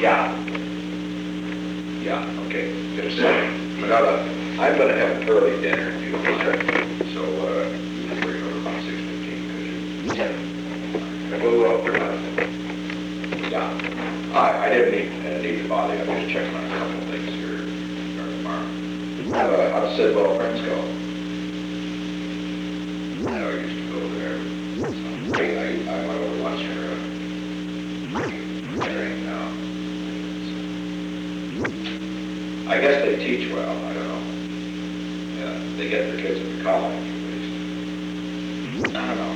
Yeah, yeah, okay, just a second. I'm gonna have an early dinner, if you so, you can bring over about 6:15, could you? Yeah. Yeah, I didn't need to bother you, I'm just checking on a couple of things here, starting tomorrow. How does Sidwell Friends go? I used to go there. I went over lunch for drink now. I guess they teach well, I don't know. Yeah, they get their kids into college at least. I don't know.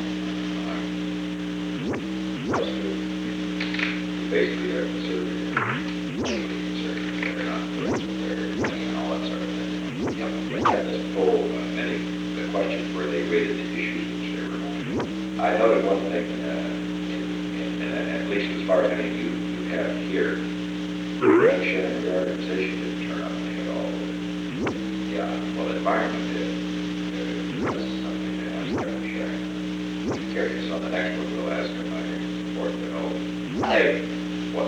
Basically they're conservative. They're not, and all that sort of thing. Yep. We had this poll, the questions where they rated the issues which they were. I noted one thing, at least as far as any you have here, prevention and reorganization didn't turn out anything at all. Yeah, well, the environment did. This is something to ask them to share. Curious, on the next one, we'll ask them, I think it's important to know. Hey, what?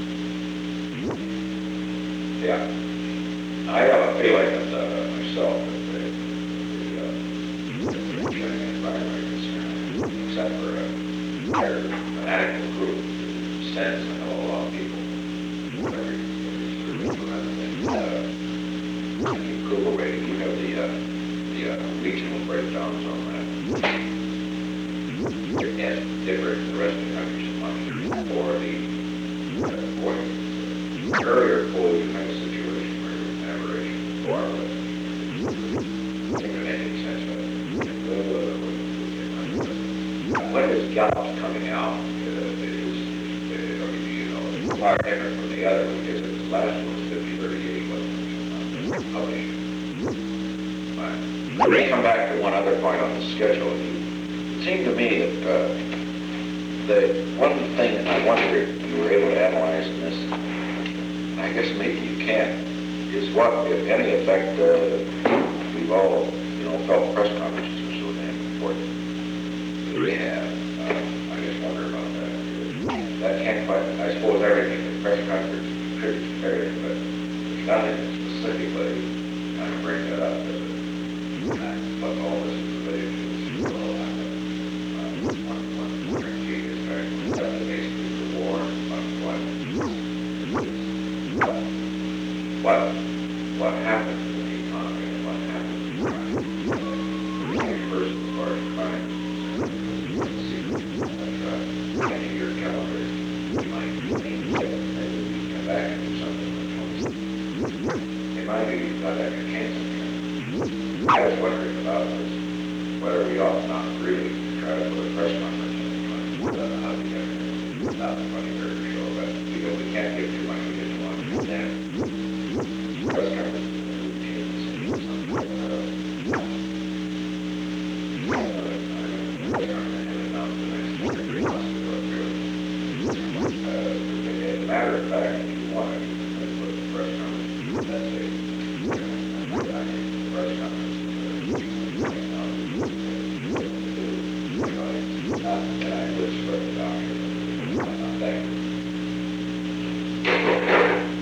Yeah. I have a feeling that myself that the environment is except for an adequate group that stands to know a lot of people. Every group rather than keep cool away. You know the regional breakdowns on that. And different than the rest of the country so much. Or the earlier poll, you had a situation where there was an aberration or it make sense. When is Gallup's coming out? It's far different from the other because the last one was 50-38, wasn't published. Let me come back to one other point on the schedule. It seemed to me that the one thing that I wonder if you were able to analyze in this, and I guess maybe you can, is what, if any, effect we've all, felt press conferences are so damn important. We have. I just wonder about that. That can't quite, I suppose everything, the press conference contributes to everything, but there's nothing that specifically kind of bring that up as what all this is related to. One key is basically the war, what happens to the economy and what happens to crime. First, as far as crime, your calendar, you might come back and do something. It might be not that you can't. I was wondering about this, whether we ought not really try to put a press conference in how to get not the money or show, but we can't give too much, we just want to understand. Press conference is a routine, something like as a matter of fact,